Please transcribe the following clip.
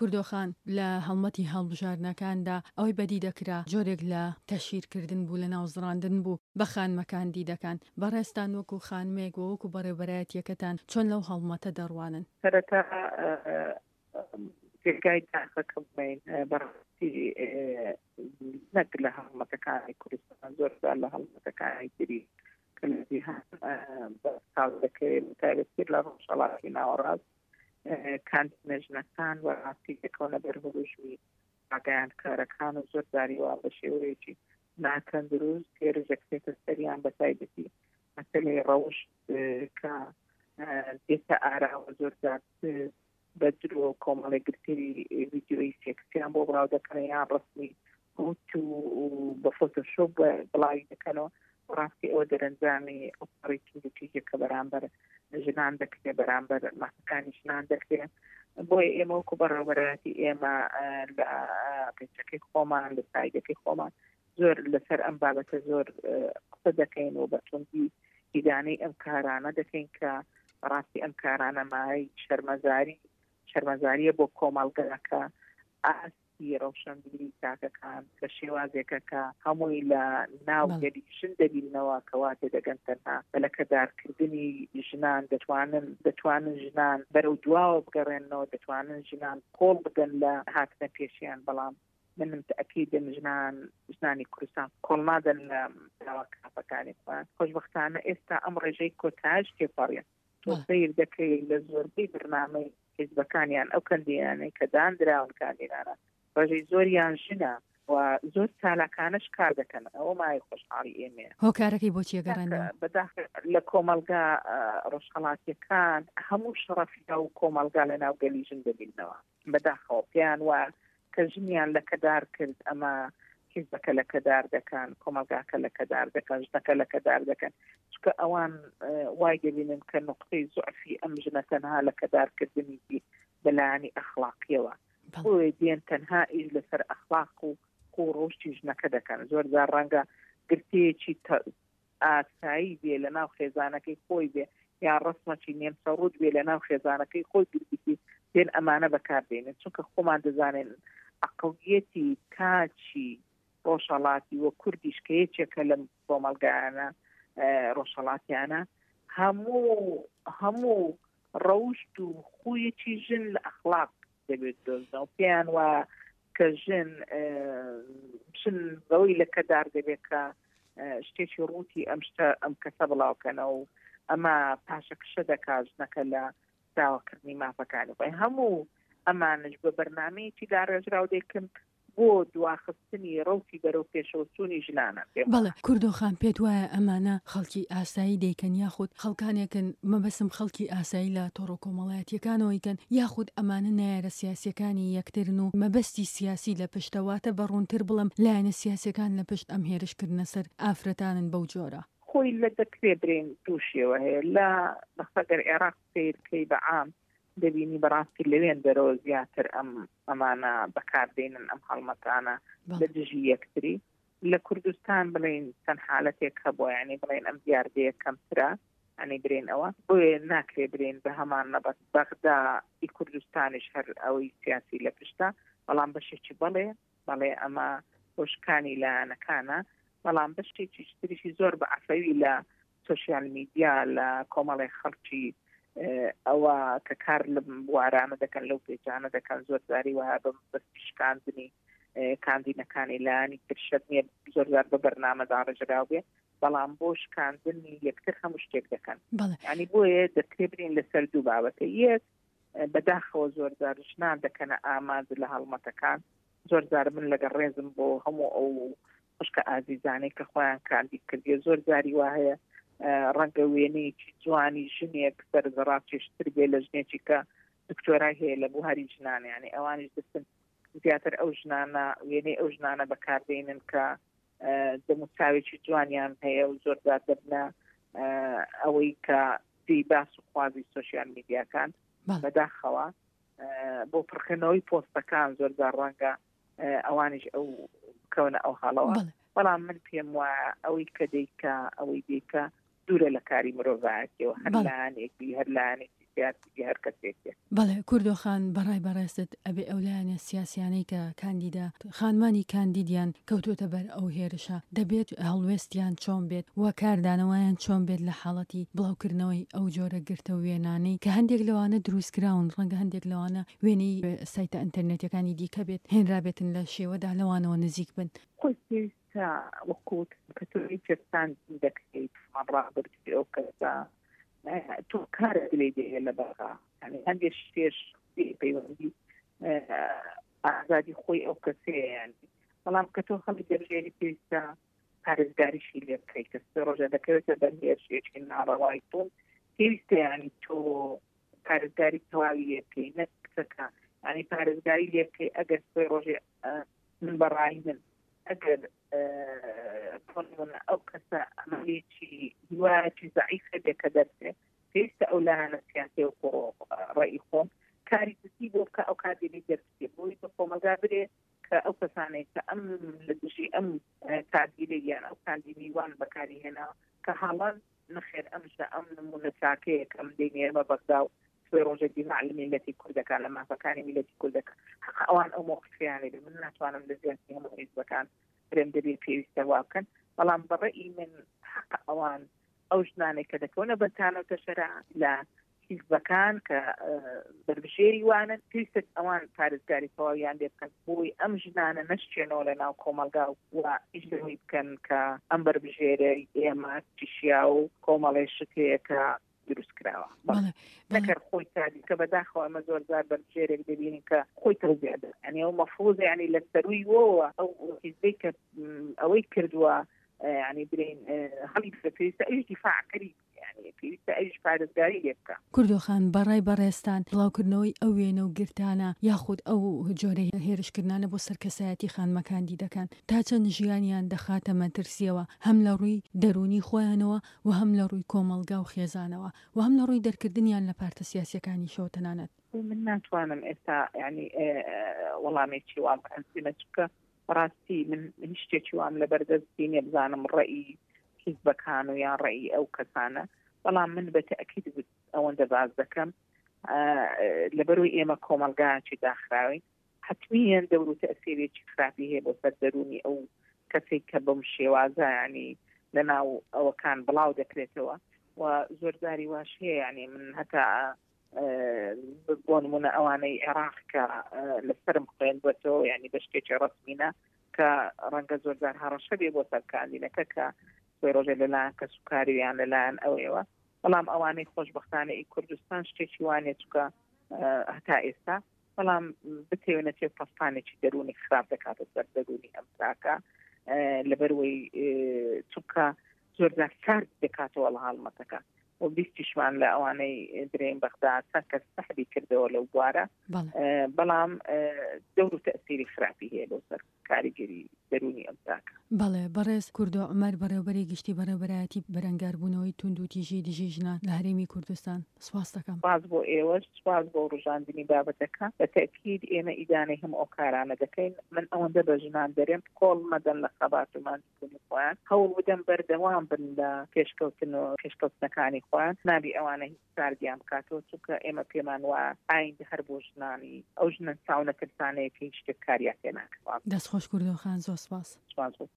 کوردۆخان لە هەڵمەتی هەڵبژارنەکاندا ئەوەی بەدی دەکرا جۆرێک لە تەشیرکردن بوو لە ناوزڕاندن بوو بە خانمەکان دیدەکان بەڕێستان وەکو خانمێک وەکو بەڕێوەبەرایەتیەکەتان چۆن لەو هەڵمەتە دەڕوانن؟ سەرەتا جێگای داخەکە بڵێن بەڕاستی نەک لە هەڵمەتەکانی کوردستان زۆردا لە هەڵمەتەکانی تری بەساڵ دەکرێت تایبەتتر لە ڕۆژهەڵاتی ناوەڕاست کاندینەژنەکان وەڕاستی دەکەونە بەرهەڵوژوی ئاگایان کارەکان و زۆر داریوا بە شێوەیەکی ناکەن دروست تێرەژەکرێتە سەریان بە تایبەتی مەسەلەی ڕەوشت کە دێتە ئاراوە زۆرجار بە درۆ کۆمەڵی گرتری ڤیدیۆی سێکسیان بۆ بڵاو دەکەن یان ڕسمی هوت و بە فۆتۆشۆپ بڵاوی دەکەنەوە ڕاستی ئەوە دەرەنجامی ئۆپەڕیتینگێکی کە بەرامبەر ژنان دەکرێت بەرامبەر ماسەکانی ژنان دەکرێت بۆیە ئێمە وەکو بەڕێوەبەرایەتی ئێمە لە پێچەکەی خۆمان لە سایدەکەی خۆمان زۆر لەسەر ئەم بابەتە زۆر قسە دەکەین و بە توندی دیدانەی ئەم کارانە دەکەین کە ڕاستی ئەم کارانە مای شەرمەزاریە بۆ کۆمەڵگەکە ئاستی ڕەوشەنبیری تاکەکان کە شێوازێکە کە هەمووی لە ناوگەری ژن دەبینەوە کەواتێ دەگەن تەنها بەلەکەدارکردنی ژنان دەتوانن ژنان بەرەو دواوە بگەڕێنەوە دەتوانن ژنان کۆڵ بدەن لە هاتنە پێشیان بەڵام من تأكيد جنانی کوردستان کۆڵ نادەن لە داوا کافەکانی خۆیان خۆشبەختانە ئێستا ئەم ڕێژەی کۆتاژ تێپەڕێن تۆ سەیر دەکەی لە زۆربەی بەرنامەی حیزبەکانیان ئەو کەندیانەی کە دانراون کاندینانە ڕێژەی زۆریان ژنە و زۆر چالاکانش کار دەکەن ئەوە مای خۆشحاڵی ئێمە هۆکارەکەی بۆ چیەگەڕێنەوە بەداخل لە کۆمەلگا ڕۆژهەڵاتیەکان هەموو شەڕەفیدا و کۆمەلگا لە ناوگەلی ژن دەبینەوە بەداخەوە پێیان وە کە ژنیان لەکەدار کرد ئەمە حیزبەکە لەکەدار دەکەن کۆمەلگاکە لەکەدار دەکەن ژنەکە لەکەدار دەکەن چکە ئەوان وای دەبینن کە نقطەی زوعفی ئەم ژنە تەنها لەکەدارکردنی بەلایانی ئەخلاقیەوە بۆیە دێن تەنها ئیش لەسەر ئەخلاق و ڕۆشتی ژنەکە دەکەن زۆرجار ڕەنگە گرتەیەکی ئاسایی بێ لە ناو خێزانەکەی خۆی بێ یا ڕسمەکی نێم سەڕوود بێ لە ناو خێزانەکەی خۆی گرتی دێن ئەمانە بەکاردێنن چونکە خۆمان دەزانێن عەقڵیەتی کاچی ڕۆژهەڵاتی وە کوردیش کە یەکێکە لەم کۆمەلگایانە ڕۆژهەڵاتیانە هەموو ڕەوشت و خویەکی ژن لە ئەخلاق دەبێت دۆزنەوە پێیان وە کە ژن بەوەی لەکەدار دەبێت کە شتێکی ڕووتی ئەم کەسە بڵاوکەنەوە و ئەمە پاشەکشە دەکات ژنەکە لە داواکردنی مافەکانی خۆی هەموو ئەمانش بە بەرنامەیەکی داڕێژراو دەکەن بۆ دواخستنی ڕەوتی بەرەو پێشەوەچوونی ژنانە بەڵێ کوردۆخان پێت وایە ئەمانە خەڵکی ئاسایی دەیکەن یاخود خەڵکانێکن مەبەسم خەڵکی ئاسایی لە تۆڕە کۆمەڵایەتیەکانەوەیکەن یاخود ئەمانە نایارە سیاسیەکانی یەکترن و مەبەستی سیاسی لە پشتەواتە بەڕوونتر بڵم لایەنە سیاسیەکان لە پشت ئەم هێرشکردنە سەر ئافرەتانن بەو جۆرە خۆی لە دەکرێ برێن تووشیەوە هەیە لە بەخەگەر عێراق سیرکەی بەعام دەبینی بەڕاستی لەوێن دەرەوە زیاتر ئەمانە بەکاردێنن ئەم هەڵمەتانە لە دژی یەکتری لە کوردستان بڵێن چەند حالەتێک هەبووە یعنی بڵێن ئەم دیاردەیە کەمترە ئەنی برێن ئەوە بۆیە ناکرێ برێن بە هەمان نەبەت بەغدای کوردستانیش هەر ئەوەی سیاسی لە پشتە بەڵام بەشێکی بەڵێ ئەمە هۆشکانی لایەنەکانە بەڵام بەشێکی تریشی زۆر بە عەفەوی لە سۆشیال میدیا لە کۆمەڵی خەڵکی ئەوە کە کار لە بوارانە دەکەن لەو پێجانە دەکەن زۆر زاری وها بەشکاندنی کاندینەکانی لایەنی ترشت نییە زۆرزار بە بەرنامەدا ڕێژراو بێ بەڵام بۆ شکاندنی یەکتر هەموو شتێک دەکەن ینی بۆیە دەکرێبرین لەسەر دوو بابەتە یەک بەداخەوە زۆرزار ژنان دەکەنە ئامادە لە هەڵمەتەکان زۆرزار من لەگەڵ ڕێزم بۆ هەموو ئەو خوشکە ئازیزانەی کە خۆیان کاندید کردیە زۆر زاری وایە ڕەنگە وێنەیەکی جوانی ژنێک سەرزەڕاکێشتر بێ لە ژنێکی کە دکتۆرای هەیە لە بوهری ژنان یعنی ئەوانیش دەستن زیاتر ئەو ژنانە وێنەی ئەو ژنانە بەکاردێنن کە دەموچاوێکی جوانیان هەیە و زۆرزار دەبنە ئەوەی کە دی باس و خوازی سۆشیال میدیاکان بەداخەوە بۆ پڕکردنەوەی پۆستەکان زۆرزار ڕەنگە ئەوانیش ئەو کەونە ئەو حاڵەوە بەڵام من پێم وایە ئەوەی کە دەیکە ئەوەی دیکە دوورە لە کاری مرۆڤایەتیەوە هەر لایەنێکی هەر لایەنێکی سیاسی هەر کەسێک. بەڵێ کوردۆخان بەڕای بەڕێستت ئەبێ ئەولایەنە سیاسیانەی کە کاندیدا خانمانی کاندیدیان کەوتۆتە بەر ئەو هێرشە دەبێت هەڵوێستیان چۆن بێت وە کاردانەوەیان چۆن بێت لە حاڵەتی بڵاوکردنەوەی ئەو جۆرە گرتە وێنانەی کە هەندێک لەوانە دروستکراون ڕەنگە هەندێک لەوانە وێنەی سایتە ئینتەرنێتەکانی دیکە بێت هێنرابێتن لە شێوەدا لەوانەوە نزیک بن. وەکوت کە توی چستان دەکەیت ڕابردی ئەو کەسا تۆ کارە لێ دێ لە بەغا ینی هەندێک شتێش پەیوەندی ئازادی خۆی ئەو کەسەیە بەڵام کە تۆ خەڵی دەژێری پێویستە پارێزگاریشی لێ بکەیت کە سێ ڕۆژە دەکەوێتە بەرهێرشێکی ناڕەوای تۆ پێویستە ینی تۆ پارێزگاری تەواوی لێ بکەی نەک کچەکە ینی پارێزگاری لێ بکەی ئەگەر سێ ڕۆژێ من بەڕای من ئەگەر ئەو کەسە ئەمەلێکی هیوایەکی زەعیفە دێکە دەرسێ پێویستە ئەو لایەنە سیاسی و ڕێی خۆم کاری دزی بۆ بکە ئەو کاردێنی دەرسێ بۆی بە کۆمەلگا برێ کە ئەو کەسانەی کە ئەم لە دژی ئەم کاردیلەیان ئەو کاندیمیوان بەکاری هێنا کە حاڵان نەخێر ئەمشە ئەم نمونە چاکەیە کەم دێنێمە بەغدا و سوێ ڕۆژە دیڤاع لە میلەتی کوردەکان لە مافەکانی میلەتی کوردەکان ئەوان ئەو مۆقفیانێ من ناتوانم لە زیانسی هەموو حیزبەکان برێم دەبێت پێویستە وا بکەن بەڵام بەڕێی من حق ئەوان ئەو ژنانێک کە دەکەونە بەتانەوە شەرع لە حیزبەکان کە بەربژێری وانن پێویستە ئەوان پارێزگاری تەواویان لێ بکەن بۆی ئەم ژنانە نەشتێنەوە لە ناو کۆمەلگا و ئیشەوەی بکەن کە ئەم بەربژێرەی ئێمە تیشیا و کۆمەڵی شتەیە کە دروست کراوە نەکەر خۆی تادی کە بەداخەوە ئەمە زۆرجار بەربژێرێک دەبینین کە خۆی تەوزیادە ینی ئەو مەفروضە ینی لە سەروی وەوە ئەو حیزبەی کە ئەوەی کردووە ینی برین هەڵی پێویستە ئەوش دیفاعکەری پێویستە ئەوش پارێزگاری لێ بکە. کوردۆخان بەڕای بەڕێستان بڵاوکردنەوەی ئەو وێنە و گرتانە یاخود ئەو جۆرەی هێرشکردانە بۆ سەرکەسایەتی خانمەکاندیدەکان تا چەند ژیانیان دەخاتە مەترسیەوە هەم لە ڕووی دەرونی خۆیانەوە و هەم لە ڕووی کۆمەلگا و خێزانەوە و هەم لە ڕووی دەرکردنیان لە پارتە سیاسیەکانی شەو تەنانەت. من ناتوانم ئێستا ینی وەڵامێکی وام بەنسیمە چکە ڕاستی من شتێکی وام لە بەردەستی نیە بزانم ڕێی حیزبەکان و یان ڕێی ئەو کەسانە بەڵام من بە تەئکید ئەوەندە باز دەکەم لەبەروی ئێمە کۆمەلگایکی داخراوی حتمیان دەور و تەئسیرێکی خراپی هەیە بۆ سەر دەرونی ئەو کەسێک کە بەم شێوازە ینی لەناو ئەوەکان بڵاو دەکرێتەوە و زۆرجاری واش هەیە ینی من هەتا بۆ نمونە ئەوانەی عێراق کە لەسەرم خوێندوەتەوە ینی بە شتێکی ڕەسمینە کە ڕەنگە زۆرجار هەڕەشە بێ بۆ سەرکاندینەکە کە ڕۆژێ لەلایەن کە سوکاریان لەلایەن ئەوەوە بەڵام ئەوانەی خۆشبەختانەی کوردستان شتێکی وانێت چکە هەتا ئێستا بەڵام بتێونە تێ پەستانێکی دەرونی خراپ دەکاتە سەر دەرونی ئەم تاکە لەبەروەی چونکە زۆرجار کار دەکاتەوە لە هاڵمەتەکە و بیستیشمان لە ئەوانەی درێن بەغدا چەند کەس سەحبی کردەوە لەو بوارە بەڵام دەور و تەئسیری خراپی هەیە لەو سەر کاریگەری دەرونی ئەم تاکە. بەڵێ بەڕێز کوردۆ عومەر بەڕێوەبەری گشتی بەرەبەرایەتی بەرەنگاربوونەوەی تونند و تیژی دژی ژنان لە هەرێمی کوردستان سپاس دەکەم. سپاس بۆ ئێوەش سپاس بۆ ڕۆژاندنی بابەتەکە بە تەئکید ئێمە ئیدانەی هەموو ئەو کارانە دەکەین من ئەوەندە بە ژنان دەرێن کۆڵ مەدەن لە خەباتمان بوونی خۆیان هەوڵ بدەم بەردەوام بن لە پێشکەوتنەکانی خۆیان نابی ئەوانە هیچ کاردیان بکاتەوە چونکە ئێمە پێمان وایە ئایند هەر بۆ ژنانی ئەو ژنە چاونەکردانەیە پێی شتێک کاریان پێ ناکەوە. دەستخۆش کوردۆخان زۆر سپاس.